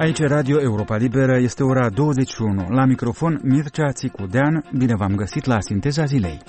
Aici Radio Europa Liberă, este ora 21. La microfon Mircea Țicudean, bine v-am găsit la Sinteza Zilei.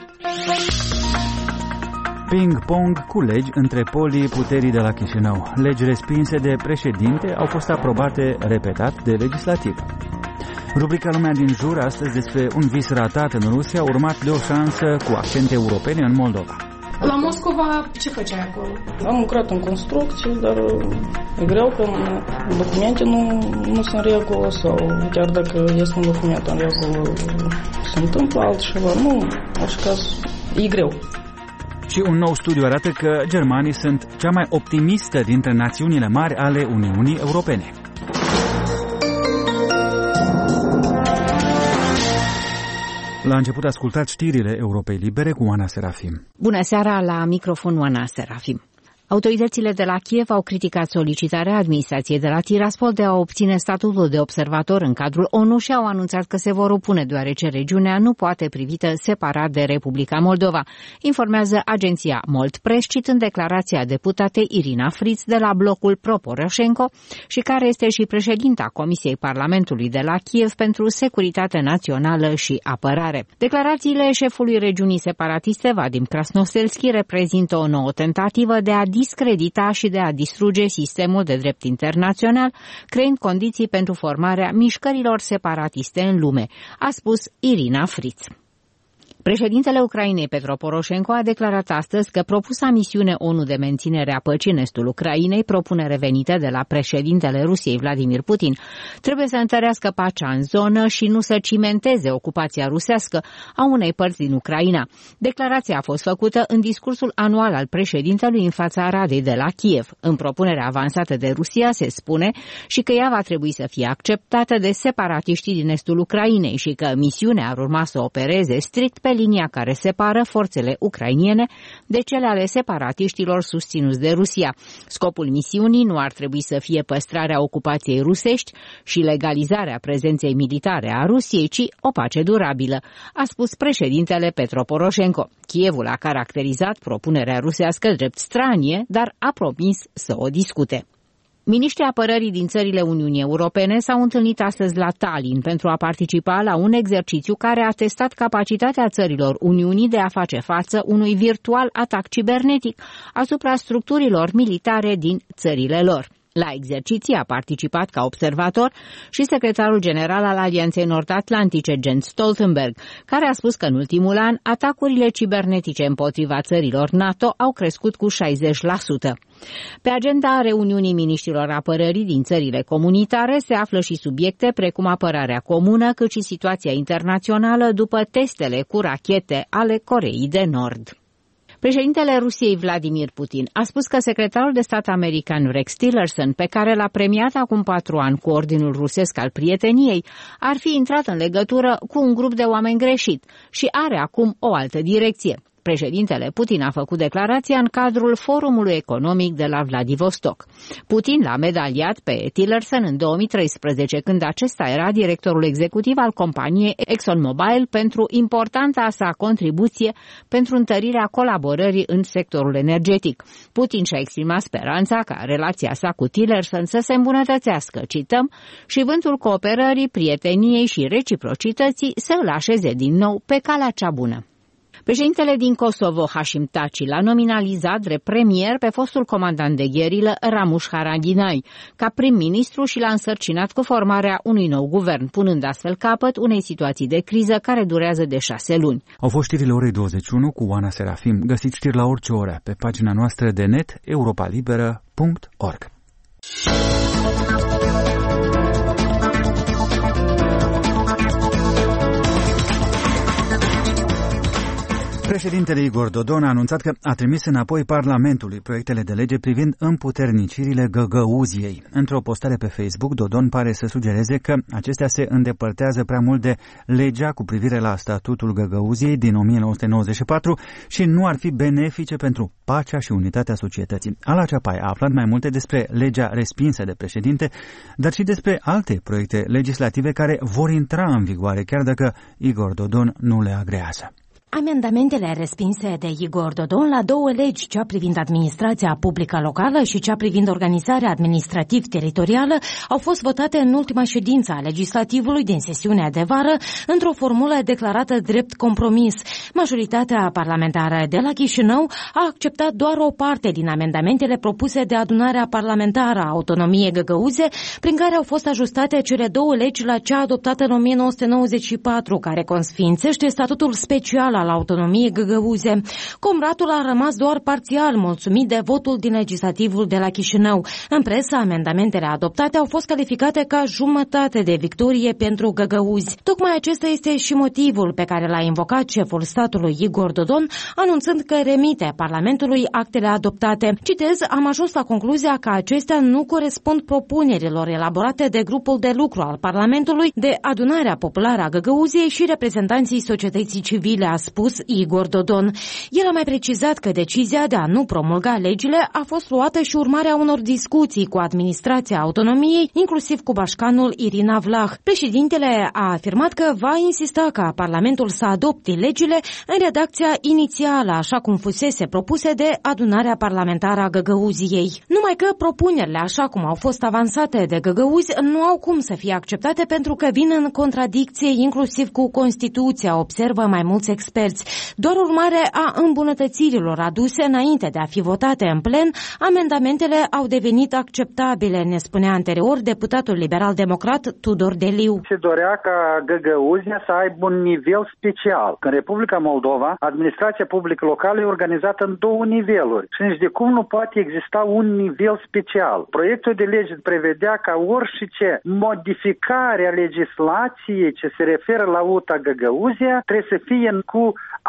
Ping-pong cu legi între polii puterii de la Chișinău. Legi respinse de președinte au fost aprobate repetat de legislativ. Rubrica Lumea din jur, astăzi despre un vis ratat în Rusia, urmat de o șansă cu accente europene în Moldova. La Moscova, ce făceai acolo? Am lucrat în construcții, dar e greu că documente nu sunt în regulă sau chiar dacă este un document în regulă, se întâmplă altceva. Nu, în orice caz, e greu. Și un nou studiu arată că germanii sunt cea mai optimistă dintre națiunile mari ale Uniunii Europene. La început ascultați știrile Europei Libere cu Oana Serafim. Bună seara, la microfon Oana Serafim. Autoritățile de la Kiev au criticat solicitarea administrației de la Tiraspol de a obține statutul de observator în cadrul ONU și au anunțat că se vor opune deoarece regiunea nu poate privită separat de Republica Moldova, informează agenția Mold Press, citând declarația deputatei Irina Fritz de la blocul pro-Poroșenko și care este și președinta Comisiei Parlamentului de la Kiev pentru Securitate Națională și Apărare. Declarațiile șefului regiunii separatiste, Vadim Krasnoselski, reprezintă o nouă tentativă de a discredita și de a distruge sistemul de drept internațional, creând condiții pentru formarea mișcărilor separatiste în lume, a spus Irina Fritz. Președintele Ucrainei, Petro Poroșenko, a declarat astăzi că propusa misiune ONU de menținere a păcii în estul Ucrainei, propunere venită de la președintele Rusiei, Vladimir Putin, trebuie să întărească pacea în zonă și nu să cimenteze ocupația rusească a unei părți din Ucraina. Declarația a fost făcută în discursul anual al președintelui în fața Radei de la Kiev. În propunerea avansată de Rusia se spune și că ea va trebui să fie acceptată de separatiștii din estul Ucrainei și că misiunea ar urma să opereze strict pe linia care separă forțele ucrainiene de cele ale separatiștilor susținuți de Rusia. Scopul misiunii nu ar trebui să fie păstrarea ocupației rusești și legalizarea prezenței militare a Rusiei, ci o pace durabilă, a spus președintele Petro Poroșenko. Kievul a caracterizat propunerea rusească drept stranie, dar a promis să o discute. Miniștrii apărării din țările Uniunii Europene s-au întâlnit astăzi la Tallinn pentru a participa la un exercițiu care a testat capacitatea țărilor Uniunii de a face față unui virtual atac cibernetic asupra structurilor militare din țările lor. La exerciții a participat ca observator și secretarul general al Alianței Nord-Atlantice, Jens Stoltenberg, care a spus că în ultimul an atacurile cibernetice împotriva țărilor NATO au crescut cu 60%. Pe agenda reuniunii miniștrilor apărării din țările comunitare se află și subiecte precum apărarea comună, cât și situația internațională după testele cu rachete ale Coreei de Nord. Președintele Rusiei, Vladimir Putin, a spus că secretarul de stat american Rex Tillerson, pe care l-a premiat acum 4 ani cu ordinul rusesc al prieteniei, ar fi intrat în legătură cu un grup de oameni greșit și are acum o altă direcție. Președintele Putin a făcut declarația în cadrul Forumului Economic de la Vladivostok. Putin l-a medaliat pe Tillerson în 2013, când acesta era directorul executiv al companiei ExxonMobil, pentru importanța sa contribuție pentru întărirea colaborării în sectorul energetic. Putin și-a exprimat speranța ca relația sa cu Tillerson să se îmbunătățească, cităm, și vântul cooperării, prieteniei și reciprocității să îl așeze din nou pe calea cea bună. Președintele din Kosovo, Hashim Thaçi, l-a nominalizat drept premier pe fostul comandant de gherilă Ramush Haradinaj ca prim-ministru și l-a însărcinat cu formarea unui nou guvern, punând astfel capăt unei situații de criză care durează de 6 luni. Au fost știrile orei 21 cu Oana Serafim. Găsiți știri la orice oră pe pagina noastră de net europalibera.org. Președintele Igor Dodon a anunțat că a trimis înapoi Parlamentului proiectele de lege privind împuternicirile Găgăuziei. Într-o postare pe Facebook, Dodon pare să sugereze că acestea se îndepărtează prea mult de legea cu privire la statutul Găgăuziei din 1994 și nu ar fi benefice pentru pacea și unitatea societății. Ala Ceapai a aflat mai multe despre legea respinsă de președinte, dar și despre alte proiecte legislative care vor intra în vigoare, chiar dacă Igor Dodon nu le agrează. Amendamentele respinse de Igor Dodon la două legi, cea privind administrația publică locală și cea privind organizarea administrativ-teritorială, au fost votate în ultima ședință a legislativului din sesiunea de vară, într-o formulă declarată drept compromis. Majoritatea parlamentară de la Chișinău a acceptat doar o parte din amendamentele propuse de adunarea parlamentară a autonomiei Găgăuze, prin care au fost ajustate cele două legi la cea adoptată în 1994, care consfințește statutul special al autonomiei Găgăuze. Comratul a rămas doar parțial mulțumit de votul din legislativul de la Chișinău. În presă, amendamentele adoptate au fost calificate ca jumătate de victorie pentru găgăuzi. Tocmai acesta este și motivul pe care l-a invocat șeful statului Igor Dodon, anunțând că remite Parlamentului actele adoptate. Citez, am ajuns la concluzia că acestea nu corespund propunerilor elaborate de grupul de lucru al Parlamentului, de adunarea populară a Găgăuziei și reprezentanții societății civile, a spus Igor Dodon. El a mai precizat că decizia de a nu promulga legile a fost luată și urmarea unor discuții cu administrația autonomiei, inclusiv cu bașcanul Irina Vlah. Președintele a afirmat că va insista ca Parlamentul să adopte legile în redacția inițială, așa cum fusese propuse de adunarea parlamentară a Găgăuziei. Numai că propunerile, așa cum au fost avansate de găgăuzi, nu au cum să fie acceptate pentru că vin în contradicție inclusiv cu Constituția, observă mai mulți experți. Doar urmare a îmbunătățirilor aduse înainte de a fi votate în plen, amendamentele au devenit acceptabile, ne spunea anterior deputatul liberal-democrat Tudor Deliu. Se dorea ca Găgăuzia să aibă un nivel special. În Republica Moldova, administrația publică locală e organizată în două niveluri și nici de cum nu poate exista un nivel special. Proiectul de lege prevedea ca orice modificare a legislației ce se referă la UTA Găgăuzia trebuie să fie cu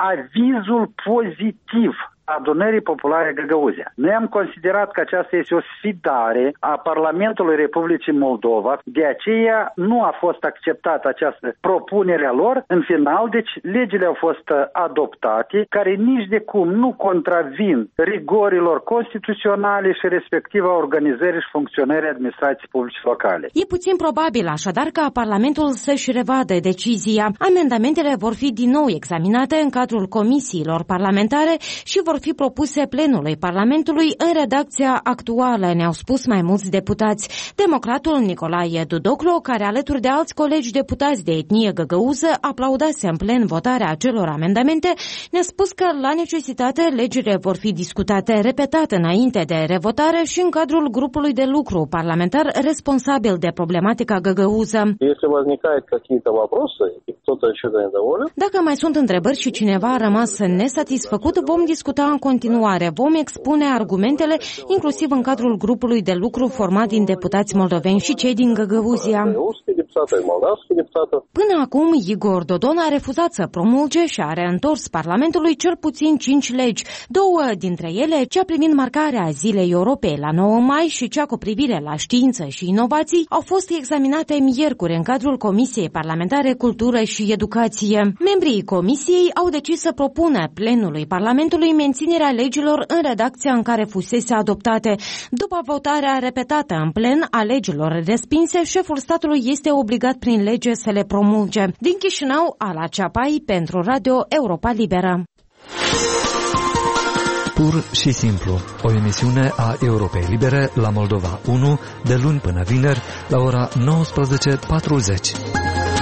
avizul pozitiv adunării populare Găgăuzia. Noi am considerat că aceasta este o sfidare a Parlamentului Republicii Moldova, de aceea nu a fost acceptată această propunere a lor. În final, deci, legile au fost adoptate, care nici de cum nu contravin rigorilor constituționale și respectiv a organizării și funcționării administrației publice locale. E puțin probabil așadar ca Parlamentul să-și revadă decizia. Amendamentele vor fi din nou examinate în cadrul comisiilor parlamentare și vor fi propuse plenului Parlamentului în redacția actuală, ne-au spus mai mulți deputați. Democratul Nicolae Dudoclo, care alături de alți colegi deputați de etnie găgăuză aplaudase în plen votarea acelor amendamente, ne-a spus că la necesitate legile vor fi discutate repetat înainte de revotare și în cadrul grupului de lucru parlamentar responsabil de problematica găgăuză. Dacă mai sunt întrebări și cineva a rămas nesatisfăcut, vom discuta în continuare. Vom expune argumentele, inclusiv în cadrul grupului de lucru format din deputați moldoveni și cei din Găgăuzia. Până acum, Igor Dodon a refuzat să promulge și a reîntors Parlamentului cel puțin 5 legi. 2 dintre ele, cea privind marcarea Zilei Europei la 9 mai și cea cu privire la știință și inovații, au fost examinate miercuri în cadrul Comisiei Parlamentare Cultură și Educație. Membrii Comisiei au decis să propună plenului Parlamentului menținerea legilor în redacția în care fusese adoptate. După votarea repetată în plen a legilor respinse, șeful statului este obligat prin lege să le promulge. Din Chișinău, Ala Ceapai, pentru Radio Europa Liberă. Pur și simplu, o emisiune a Europei Libere la Moldova 1, de luni până vineri, la ora 19:40.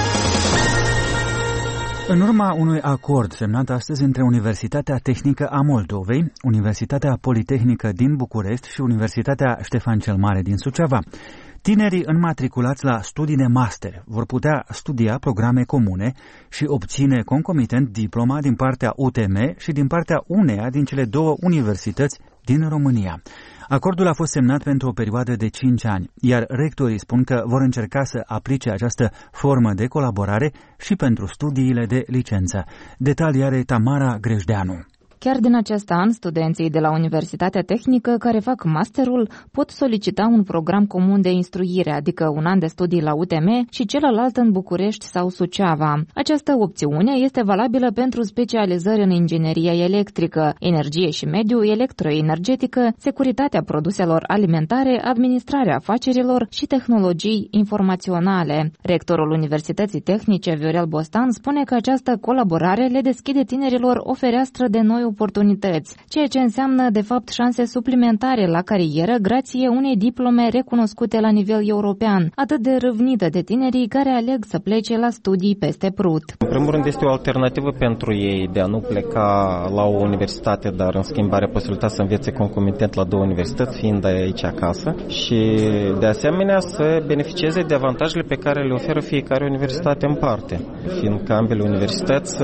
În urma unui acord semnat astăzi între Universitatea Tehnică a Moldovei, Universitatea Politehnică din București și Universitatea Ștefan cel Mare din Suceava, tinerii înmatriculați la studii de master vor putea studia programe comune și obține concomitent diploma din partea UTM și din partea uneia din cele două universități din România. Acordul a fost semnat pentru o perioadă de 5 ani, iar rectorii spun că vor încerca să aplice această formă de colaborare și pentru studiile de licență. Detalii are Tamara Grejdeanu. Chiar din acest an, studenții de la Universitatea Tehnică care fac masterul pot solicita un program comun de instruire, adică un an de studii la UTM și celălalt în București sau Suceava. Această opțiune este valabilă pentru specializări în inginerie electrică, energie și mediu, electroenergetică, securitatea produselor alimentare, administrarea afacerilor și tehnologii informaționale. Rectorul Universității Tehnice, Viorel Bostan, spune că această colaborare le deschide tinerilor o fereastră de noi oportunități, ceea ce înseamnă, de fapt, șanse suplimentare la carieră grație unei diplome recunoscute la nivel european, atât de râvnită de tinerii care aleg să plece la studii peste prut. În primul rând este o alternativă pentru ei de a nu pleca la o universitate, dar în schimb are posibilitatea să învețe concomitent la două universități, fiind aici acasă, și de asemenea să beneficieze de avantajele pe care le oferă fiecare universitate în parte, fiindcă ambele universități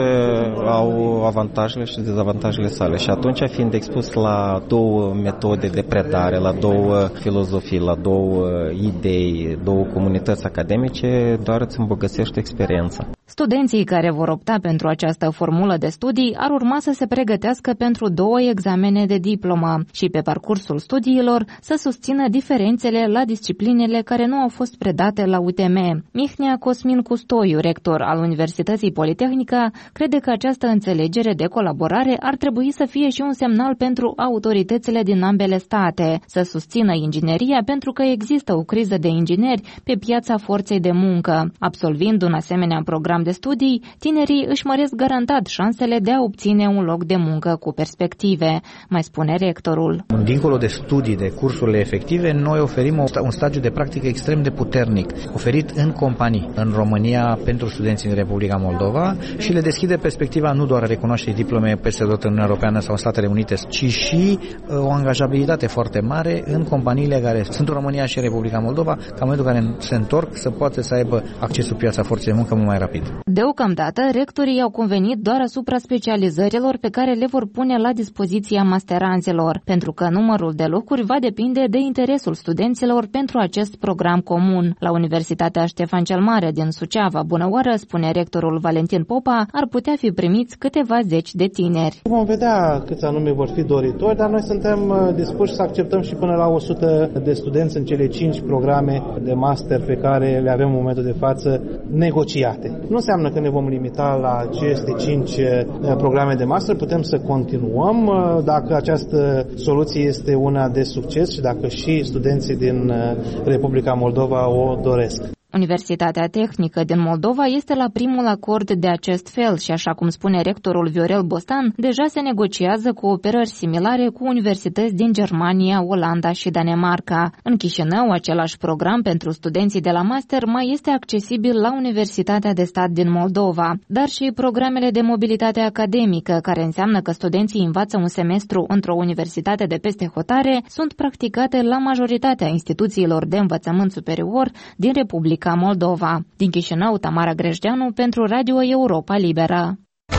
au avantajele și dezavantajele sale. Și atunci, fiind expus la două metode de predare, la două filozofii, la două idei, două comunități academice, doar îți îmbogățește experiența. Studenții care vor opta pentru această formulă de studii ar urma să se pregătească pentru 2 examene de diplomă și pe parcursul studiilor să susțină diferențele la disciplinele care nu au fost predate la UTM. Mihnea Cosmin Custoiu, rector al Universității Politehnica, crede că această înțelegere de colaborare ar trebui să fie și un semnal pentru autoritățile din ambele state, să susțină ingineria pentru că există o criză de ingineri pe piața forței de muncă. Absolvind un asemenea program de studii, tinerii își măresc garantat șansele de a obține un loc de muncă cu perspective, mai spune rectorul. Dincolo de studii, de cursurile efective, noi oferim un stagiu de practică extrem de puternic, oferit în companii, în România pentru studenții din Republica Moldova și le deschide perspectiva nu doar a recunoașterii diplome peste tot în Uniunea Europeană sau în Statele Unite, ci și o angajabilitate foarte mare în companiile care sunt în România și în Republica Moldova, ca în momentul în care se întorc să poată să aibă accesul piața forței de muncă mult mai rapid. Deocamdată, rectorii au convenit doar asupra specializărilor pe care le vor pune la dispoziția masteranților, pentru că numărul de locuri va depinde de interesul studenților pentru acest program comun. La Universitatea Ștefan cel Mare din Suceava, Bunăoară, spune rectorul Valentin Popa, ar putea fi primiți câteva zeci de tineri. Vom vedea câți anume vor fi doritori, dar noi suntem dispuși să acceptăm și până la 100 de studenți în cele 5 programe de master pe care le avem în momentul de față negociate. Nu înseamnă că ne vom limita la aceste 5 programe de master, putem să continuăm dacă această soluție este una de succes și dacă și studenții din Republica Moldova o doresc. Universitatea Tehnică din Moldova este la primul acord de acest fel și, așa cum spune rectorul Viorel Bostan, deja se negociază cooperări similare cu universități din Germania, Olanda și Danemarca. În Chișinău, același program pentru studenții de la master mai este accesibil la Universitatea de Stat din Moldova, dar și programele de mobilitate academică, care înseamnă că studenții învață un semestru într-o universitate de peste hotare, sunt practicate la majoritatea instituțiilor de învățământ superior din Republica Moldova. Din Chișinău, Tamara Grejdeanu pentru Radio Europa Liberă.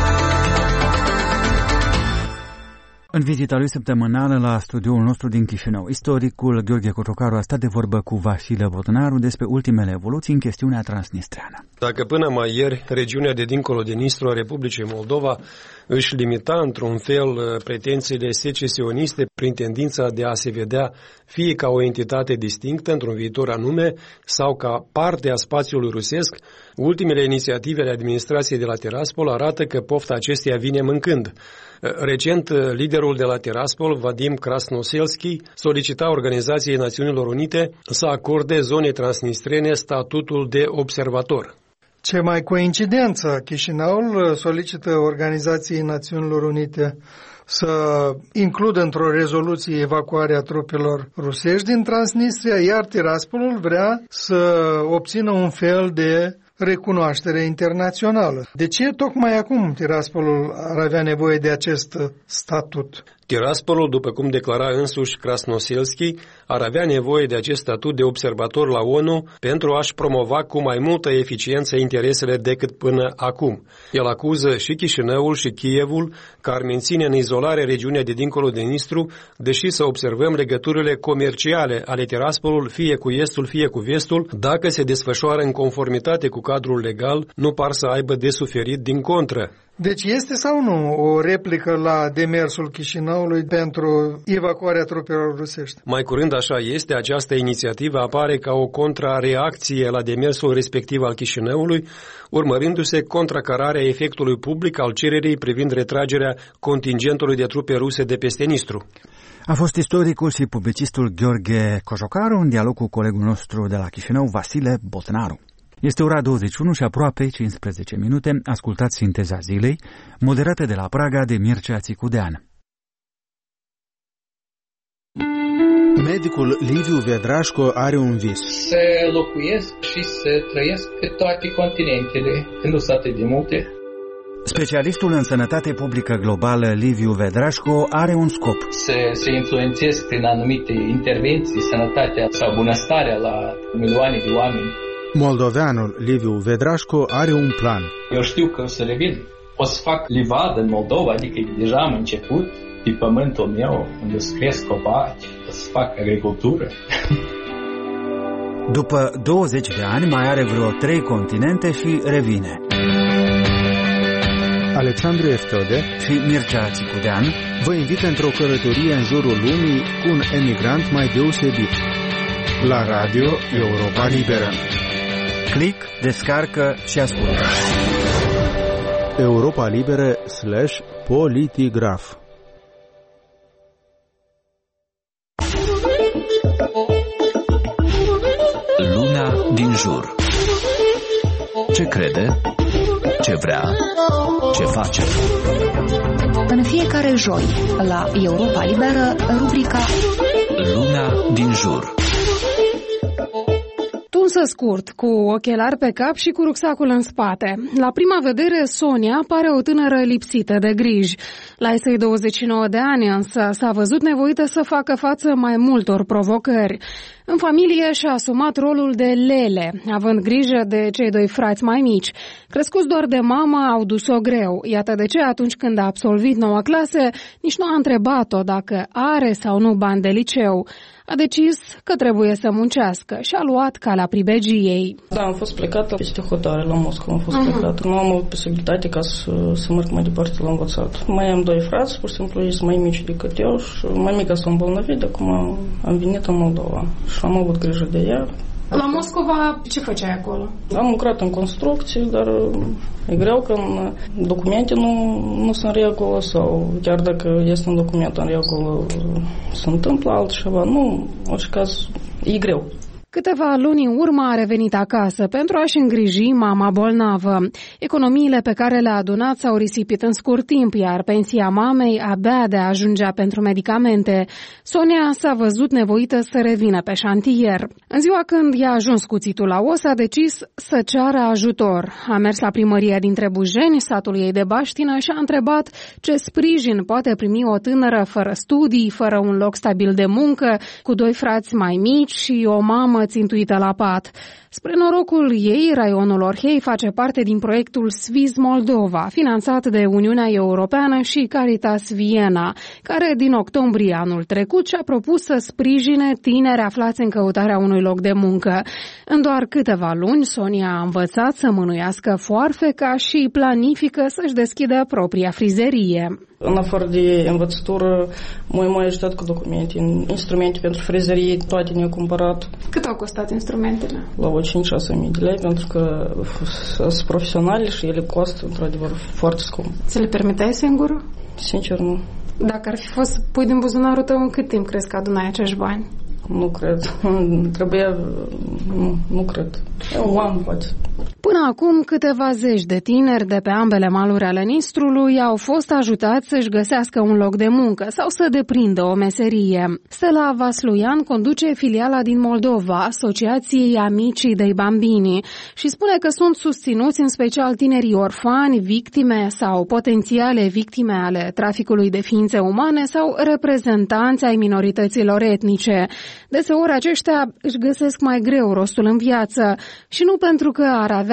În vizita lui săptămânală la studioul nostru din Chișinău, istoricul Gheorghe Cojocaru a stat de vorbă cu Vasile Vodnaru despre ultimele evoluții în chestiunea transnistreană. Dacă până mai ieri regiunea de dincolo de Nistru a Republicii Moldova își limita într-un fel pretențiile secesioniste prin tendința de a se vedea fie ca o entitate distinctă într-un viitor anume sau ca parte a spațiului rusesc, ultimele inițiative ale administrației de la Tiraspol arată că pofta acesteia vine mâncând. Recent, liderul de la Tiraspol, Vadim Krasnoselski, solicita Organizației Națiunilor Unite să acorde zonei transnistrene statutul de observator. Ce mai coincidență, Chișinăul solicită Organizației Națiunilor Unite să includă într-o rezoluție evacuarea trupelor rusești din Transnistria, iar Tiraspolul vrea să obțină un fel de recunoaștere internațională. De ce tocmai acum Tiraspolul ar avea nevoie de acest statut? Tiraspolul, după cum declara însuși Krasnoselski, ar avea nevoie de acest statut de observator la ONU pentru a-și promova cu mai multă eficiență interesele decât până acum. El acuză și Chișinăul și Kievul că ar menține în izolare regiunea de dincolo de Nistru, deși să observăm legăturile comerciale ale Tiraspolului fie cu estul, fie cu vestul, dacă se desfășoară în conformitate cu cadrul legal, nu par să aibă de suferit, din contră. Deci este sau nu o replică la demersul Chișinăului pentru evacuarea trupelor rusești? Mai curând așa este, această inițiativă apare ca o contrareacție la demersul respectiv al Chișinăului, urmărindu-se contracararea efectului public al cererii privind retragerea contingentului de trupe ruse de peste Nistru. A fost istoricul și publicistul Gheorghe Cojocaru în dialog cu colegul nostru de la Chișinău, Vasile Botnaru. Este ora 21 și aproape 15 minute. Ascultați Sinteza zilei, moderată de la Praga de Mircea Țicudean. Medicul Liviu Vedrașco are un vis. Să locuiesc și să trăiesc pe toate continentele, că nu sunt atât de multe. Specialistul în sănătate publică globală Liviu Vedrașco are un scop. Să influențez prin anumite intervenții sănătatea sau bunăstarea la milioane de oameni. Moldoveanul Liviu Vedrașco are un plan. Eu știu că o să revin. O să fac livadă în Moldova, adică deja am început pe pământul meu, unde să cresc copaci, o să fac agricultură. După 20 de ani mai are vreo 3 continente și revine. Alexandru Eftode și Mircea Țicudean vă invită într-o călătorie în jurul lumii cu un emigrant mai deosebit. La Radio Europa Liberă. Click, descarcă și ascultă. Europa Liberă /Politigraf. Lumea din jur. Ce crede? Ce vrea? Ce face? În fiecare joi, la Europa Liberă, rubrica Lumea din jur. Tunsă scurt, cu ochelari pe cap și cu rucsacul în spate. La prima vedere, Sonia pare o tânără lipsită de griji. La ei 29 de ani, însă, s-a văzut nevoită să facă față mai multor provocări. În familie și-a asumat rolul de lele, având grijă de cei 2 frați mai mici. Crescuți doar de mamă, au dus-o greu. Iată de ce, atunci când a absolvit 9 clase, nici nu a întrebat-o dacă are sau nu bani de liceu. A decis că trebuie să muncească și a luat calea pribegiei. Da, am fost plecată peste hotare la Moscova, am fost plecată. Nu am avut posibilitate ca să merg mai departe la învățat. Mai am 2 frați, pur și simplu, ei sunt mai mici decât eu și mai mică s-a îmbolnăvit, de acum am venit în Moldova și am avut grijă de ea. La Moscova ce făceai acolo? Am lucrat în construcții, dar e greu că în documente nu sunt în regulă sau chiar dacă este un document în regulă, se întâmplă altceva. Nu, în orice caz, e greu. Câteva luni în urmă a revenit acasă pentru a-și îngriji mama bolnavă. Economiile pe care le-a adunat s-au risipit în scurt timp, iar pensia mamei abia de ajungea pentru medicamente. Sonia s-a văzut nevoită să revină pe șantier. În ziua când i-a ajuns cuțitul la os, a decis să ceară ajutor. A mers la primăria dintre Bujeni, satul ei de baștină, și a întrebat ce sprijin poate primi o tânără fără studii, fără un loc stabil de muncă, cu 2 frați mai mici și o mamă țintuită la pat. Spre norocul ei, raionul Orhei face parte din proiectul Sviz Moldova, finanțat de Uniunea Europeană și Caritas Viena, care din octombrie anul trecut și-a propus să sprijine tineri aflați în căutarea unui loc de muncă. În doar câteva luni, Sonia a învățat să mânuiască foarfeca și planifică să-și deschidă propria frizerie. În afară de învățătură, m-a ajutat cu documente, instrumente pentru frizerie, toate ne-au cumpărat. Cât au costat instrumentele? La 5-6 mii de lei, pentru că sunt profesionale și ele costă, într-adevăr, foarte scump. Ți le permiteai singur? Sincer, nu. Dacă ar fi fost să pui din buzunarul tău, în cât timp crezi că adunai acești bani? Nu cred. Trebuia... Nu cred. Un an, poate. Până acum, câteva zeci de tineri de pe ambele maluri ale Nistrului au fost ajutați să-și găsească un loc de muncă sau să deprindă o meserie. Stella Vasluian conduce filiala din Moldova, Asociației Amicii dei Bambini, și spune că sunt susținuți în special tinerii orfani, victime sau potențiale victime ale traficului de ființe umane sau reprezentanți ai minorităților etnice. Deseori aceștia își găsesc mai greu rostul în viață și nu pentru că ar avea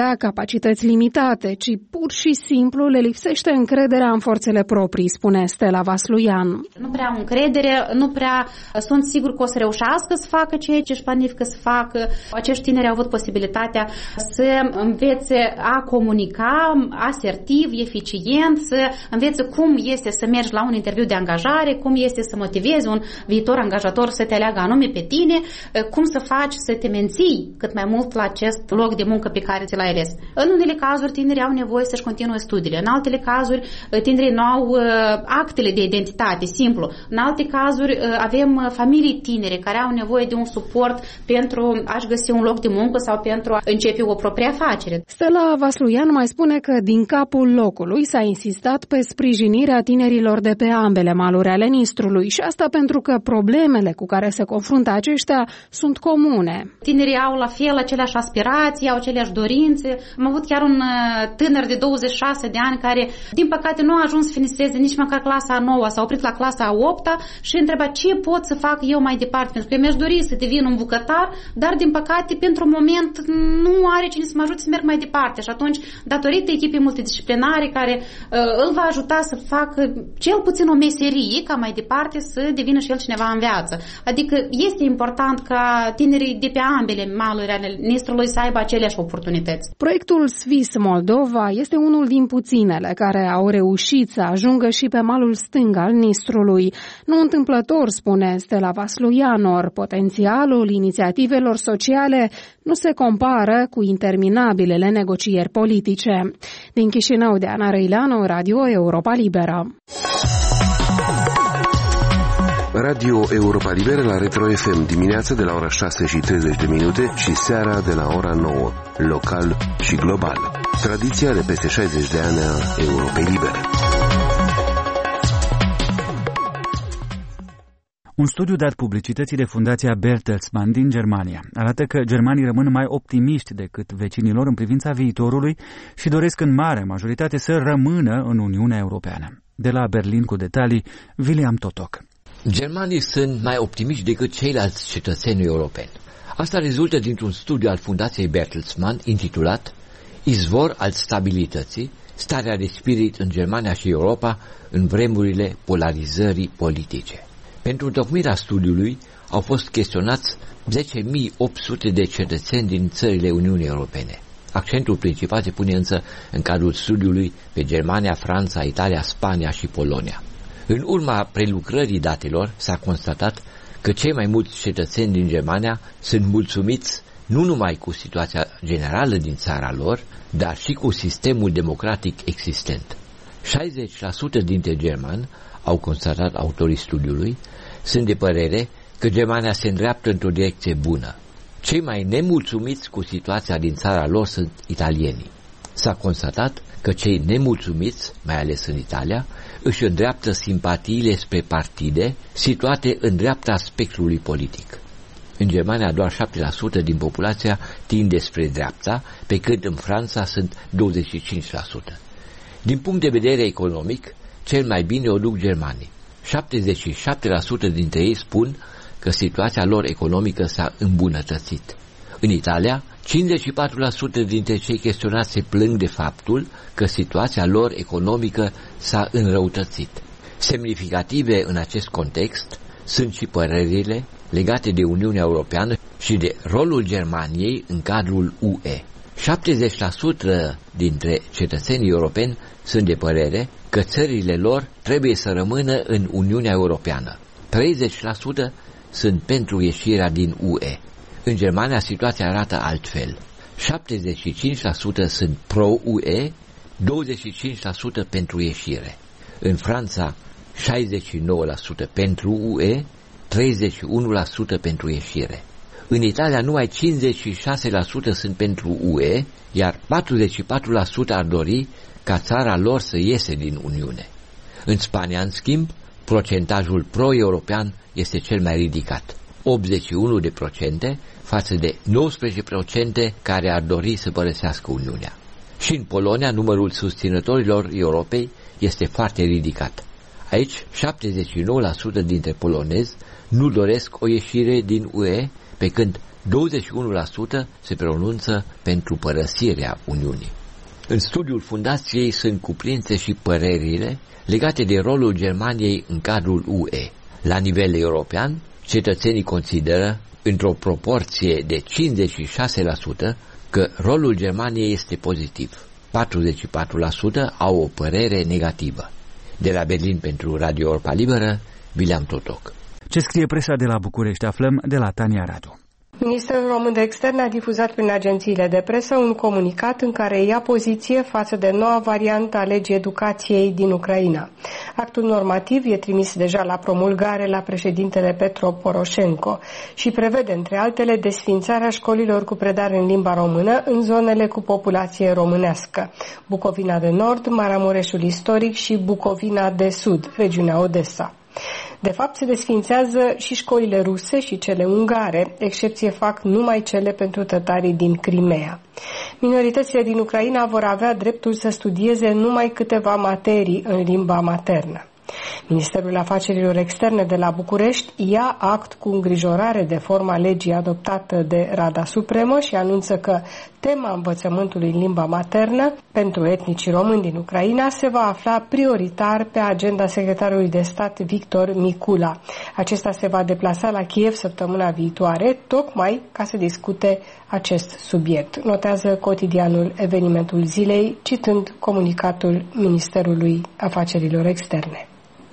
avea capacități limitate, ci pur și simplu le lipsește încrederea în forțele proprii, spune Stella Vasluian. Nu prea au încredere, nu prea sunt sigur că o să reușească să facă ceea ce își planifică să facă. Acești tineri au avut posibilitatea să învețe a comunica asertiv, eficient, să învețe cum este să mergi la un interviu de angajare, cum este să motivezi un viitor angajator să te aleagă anume pe tine, cum să faci să te menții cât mai mult la acest loc de muncă pe care ți l-ai ales. În unele cazuri, tinerii au nevoie să-și continue studiile. În altele cazuri, tinerii nu au actele de identitate, simplu. În alte cazuri, avem familii tinere care au nevoie de un suport pentru a-și găsi un loc de muncă sau pentru a începe o proprie afacere. Stella Vasluian mai spune că din capul locului s-a insistat pe sprijinirea tinerilor de pe ambele maluri ale Nistrului și asta pentru că problemele cu care se confruntă aceștia sunt comune. Tinerii au la fel aceleași aspirații, au aceleași dorințe. Am avut chiar un tânăr de 26 de ani care, din păcate, nu a ajuns să finiseze nici măcar clasa a 9, s-a oprit la clasa a 8-a și întreba ce pot să fac eu mai departe, pentru că eu mi-aș dori să devin un bucătar, dar, din păcate, pentru moment nu are cine să mă ajute să merg mai departe. Și atunci, datorită echipei multidisciplinare care îl va ajuta să facă cel puțin o meserie, ca mai departe să devină și el cineva în viață. Adică este important ca tinerii de pe ambele maluri ale Nistrului să aibă aceleași oportunități. Proiectul Swiss Moldova este unul din puținele care au reușit să ajungă și pe malul stâng al Nistrului. Nu întâmplător, spune Stella Vasluian, potențialul inițiativelor sociale nu se compară cu interminabilele negocieri politice. Din Chișinău, de Ana Răileanu, Radio Europa Liberă. Radio Europa Liberă la Retro FM, dimineața de la ora 6:30 și seara de la ora 9, local și global. Tradiția de peste 60 de ani a Europei Libere. Un studiu dat publicității de Fundația Bertelsmann din Germania arată că germanii rămân mai optimiști decât vecinilor în privința viitorului și doresc în mare majoritate să rămână în Uniunea Europeană. De la Berlin cu detalii, William Totok. Germanii sunt mai optimiști decât ceilalți cetățeni europeni. Asta rezultă dintr-un studiu al Fundației Bertelsmann intitulat Izvor al stabilității, starea de spirit în Germania și Europa în vremurile polarizării politice. Pentru întocmirea studiului au fost chestionați 10.800 de cetățeni din țările Uniunii Europene. Accentul principal se pune însă în cadrul studiului pe Germania, Franța, Italia, Spania și Polonia. În urma prelucrării datelor s-a constatat că cei mai mulți cetățeni din Germania sunt mulțumiți nu numai cu situația generală din țara lor, dar și cu sistemul democratic existent. 60% dintre germani, au constatat autorii studiului, sunt de părere că Germania se îndreaptă într-o direcție bună. Cei mai nemulțumiți cu situația din țara lor sunt italienii. S-a constatat că cei nemulțumiți, mai ales în Italia, își îndreaptă simpatiile spre partide situate în dreapta spectrului politic. În Germania doar 7% din populația tinde spre dreapta, pe când în Franța sunt 25%. Din punct de vedere economic, cel mai bine o duc germanii. 77% dintre ei spun că situația lor economică s-a îmbunătățit. În Italia, 54% dintre cei chestionați se plâng de faptul că situația lor economică s-a înrăutățit. Semnificative în acest context sunt și părerile legate de Uniunea Europeană și de rolul Germaniei în cadrul UE. 70% dintre cetățenii europeni sunt de părere că țările lor trebuie să rămână în Uniunea Europeană. 30% sunt pentru ieșirea din UE. În Germania situația arată altfel. 75% sunt pro-UE, 25% pentru ieșire. În Franța, 69% pentru UE, 31% pentru ieșire. În Italia numai 56% sunt pentru UE, iar 44% ar dori ca țara lor să iese din Uniune. În Spania, în schimb, procentajul pro-european este cel mai ridicat, 81% față de 19% care ar dori să părăsească Uniunea. Și în Polonia, numărul susținătorilor Europei este foarte ridicat. Aici, 79% dintre polonezi nu doresc o ieșire din UE, pe când 21% se pronunță pentru părăsirea Uniunii. În studiul fundației sunt cuprinse și părerile legate de rolul Germaniei în cadrul UE. La nivel european, cetățenii consideră, într-o proporție de 56%, că rolul Germaniei este pozitiv. 44% au o părere negativă. De la Berlin pentru Radio Europa Liberă, William Totoc. Ce scrie presa de la București? Aflăm de la Tania Radu. Ministerul Român de Externe a difuzat prin agențiile de presă un comunicat în care ia poziție față de noua variantă a legii educației din Ucraina. Actul normativ e trimis deja la promulgare la președintele Petro Poroșenko și prevede, între altele, desființarea școlilor cu predare în limba română în zonele cu populație românească: Bucovina de Nord, Maramureșul istoric și Bucovina de Sud, regiunea Odessa. De fapt, se desființează și școlile ruse și cele ungare, excepție fac numai cele pentru tătarii din Crimea. Minoritățile din Ucraina vor avea dreptul să studieze numai câteva materii în limba maternă. Ministerul Afacerilor Externe de la București ia act cu îngrijorare de forma legii adoptată de Rada Supremă și anunță că tema învățământului în limba maternă pentru etnicii români din Ucraina se va afla prioritar pe agenda secretarului de stat Victor Micula. Acesta se va deplasa la Kiev săptămâna viitoare, tocmai ca să discute acest subiect. Notează cotidianul Evenimentul Zilei, citând comunicatul Ministerului Afacerilor Externe.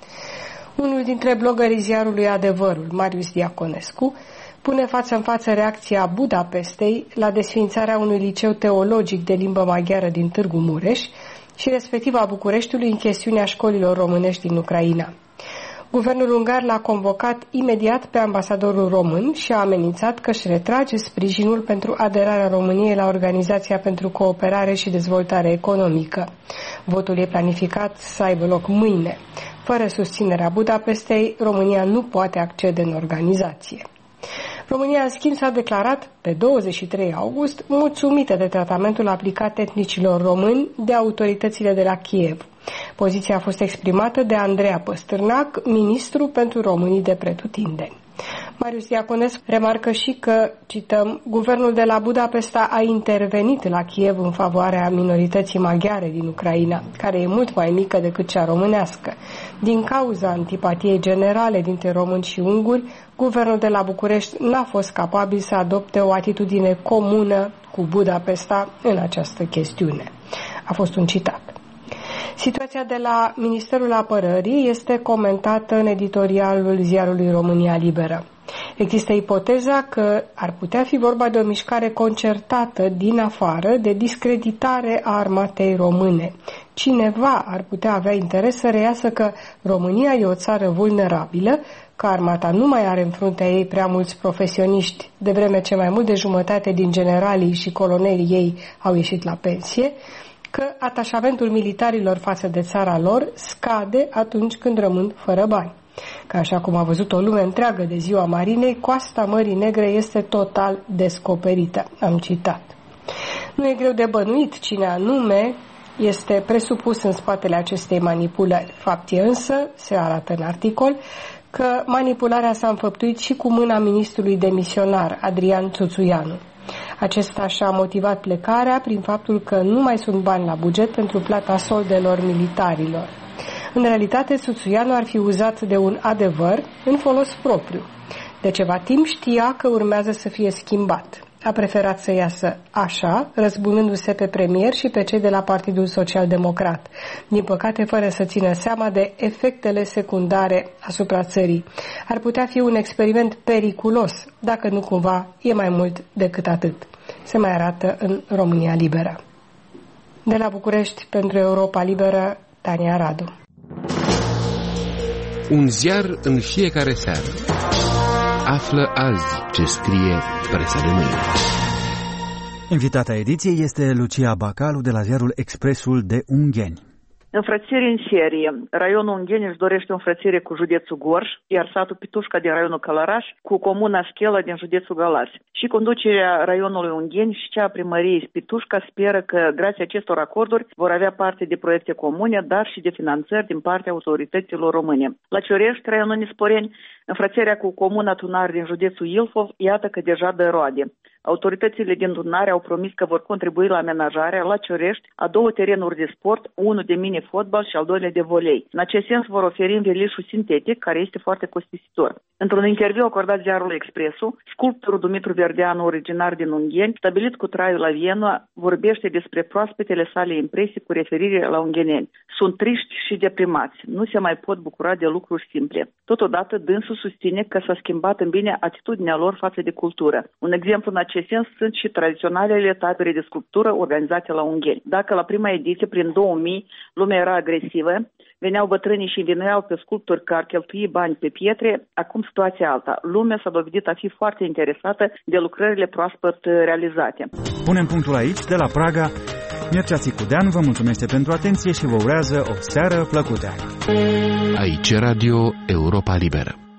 Unul dintre blogării ziarului Adevărul, Marius Diaconescu, pune față în față reacția Budapestei la desființarea unui liceu teologic de limbă maghiară din Târgu Mureș și respectiv a Bucureștiului în chestiunea școlilor românești din Ucraina. Guvernul ungar l-a convocat imediat pe ambasadorul român și a amenințat că își retrage sprijinul pentru aderarea României la Organizația pentru Cooperare și Dezvoltare Economică. Votul e planificat să aibă loc mâine. Fără susținerea Budapestei, România nu poate accede în organizație. România, în schimb, s-a declarat pe 23 august mulțumită de tratamentul aplicat etnicilor români de autoritățile de la Kiev. Poziția a fost exprimată de Andreea Păstârnac, ministru pentru românii de pretutindeni. Marius Diaconescu remarcă și că, cităm, guvernul de la Budapesta a intervenit la Kiev în favoarea minorității maghiare din Ucraina, care e mult mai mică decât cea românească. Din cauza antipatiei generale dintre români și unguri, guvernul de la București n-a fost capabil să adopte o atitudine comună cu Budapesta în această chestiune. A fost un citat. Situația de la Ministerul Apărării este comentată în editorialul ziarului România Liberă. Există ipoteza că ar putea fi vorba de o mișcare concertată din afară de discreditare a armatei române. Cineva ar putea avea interes să reiasă că România e o țară vulnerabilă, că armata nu mai are în fruntea ei prea mulți profesioniști, de vreme ce mai mult de jumătate din generalii și colonelii ei au ieșit la pensie, că atașamentul militarilor față de țara lor scade atunci când rămân fără bani. Că așa cum a văzut o lume întreagă de ziua Marinei, coasta Mării Negre este total descoperită. Am citat. Nu e greu de bănuit cine anume este presupus în spatele acestei manipulări. Fapt e însă, se arată în articol, că manipularea s-a înfăptuit și cu mâna ministrului demisionar, Adrian Țuțuianu. Acesta și-a motivat plecarea prin faptul că nu mai sunt bani la buget pentru plata soldelor militarilor. În realitate, Țuțuianu ar fi uzat de un adevăr în folos propriu. De ceva timp știa că urmează să fie schimbat. A preferat să iasă așa, răzbunându-se pe premier și pe cei de la Partidul Social-Democrat, din păcate fără să țină seama de efectele secundare asupra țării. Ar putea fi un experiment periculos, dacă nu cumva e mai mult decât atât. Se mai arată în România Liberă. De la București, pentru Europa Liberă, Tania Radu. Un ziar în fiecare seară. Află azi ce scrie presa de mâine. Invitata ediției este Lucia Bacalu de la ziarul Expresul de Ungheni. Înfrățire în serie. Raionul Ungheni își dorește o înfrățire cu județul Gorj, iar satul Pitușca din raionul Călăraș cu comuna Schela din județul Galați. Și conducerea raionului Ungheni și cea a primăriei Pitușca speră că, grație acestor acorduri, vor avea parte de proiecte comune, dar și de finanțări din partea autorităților române. La Ciorești, raionul Nisporeni, înfrățirea cu comuna Tunar din județul Ilfov, iată că deja dă roade. Autoritățile din Dunăre au promis că vor contribui la amenajarea la Ciorești a 2 terenuri de sport, unul de mini-fotbal și al doilea de volei. În acest sens vor oferi învelișul sintetic, care este foarte costisitor. Într-un interviu acordat ziarului Expresul, sculptorul Dumitru Verdeanu, originar din Ungheni, stabilit cu traiul la Viena, vorbește despre proaspetele sale impresii cu referire la ungheneni. Sunt triști și deprimați, nu se mai pot bucura de lucruri simple. Totodată, dânsul susține că s-a schimbat în bine atitudinea lor față de cultură. Un exemplu în acest sens sunt și tradiționalele tabere de sculptură organizate la Ungheni. Dacă la prima ediție, prin 2000, lumea era agresivă, veneau bătrânii și învinuiau pe sculptori că ar cheltui bani pe pietre, acum situația alta. Lumea s-a dovedit a fi foarte interesată de lucrările proaspăt realizate. Punem punctul aici, de la Praga. Mircea Țicudean vă mulțumește pentru atenție și vă urează o seară plăcută. Aici Radio Europa Liberă.